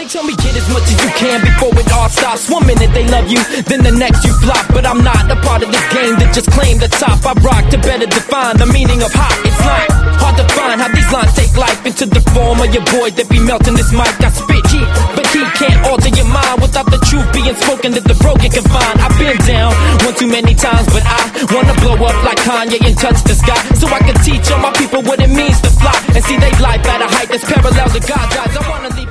They tell me get as much as you can before it all stops. 1 minute they love you, then the next you flop. But I'm not a part of this game that just claim the top. I rock to better define the meaning of hot. It's not hard to find how these lines take life into the form of your boy that be melting this mic. I spit heat, but he can't alter your mind without the truth being spoken that the broken can find. I've been down one too many times, but I wanna blow up like Kanye and touch the sky, so I can teach all my people what it means to fly and see they life at a height that's parallel to God's eyes. I wanna leave